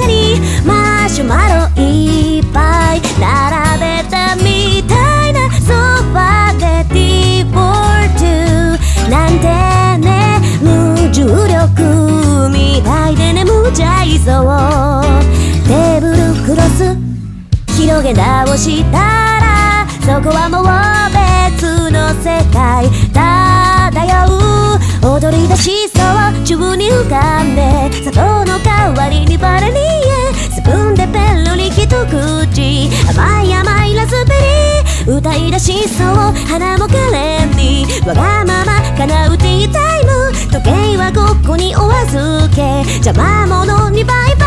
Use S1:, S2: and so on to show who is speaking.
S1: 飾りマシュマロいっぱい並べたみたいなソファでディーボートなんてね無重力みたいで眠っちゃいそうテーブルクロス広げ直したらそこはもう別の世界漂う踊り出しそう宙に浮かんで砂糖の代わりにバラにスプーンでペロリ一口甘い甘いラズベリー歌い出しそう花も可憐にわがまま叶うティータイム時計はここにお預け邪魔者にバイバイ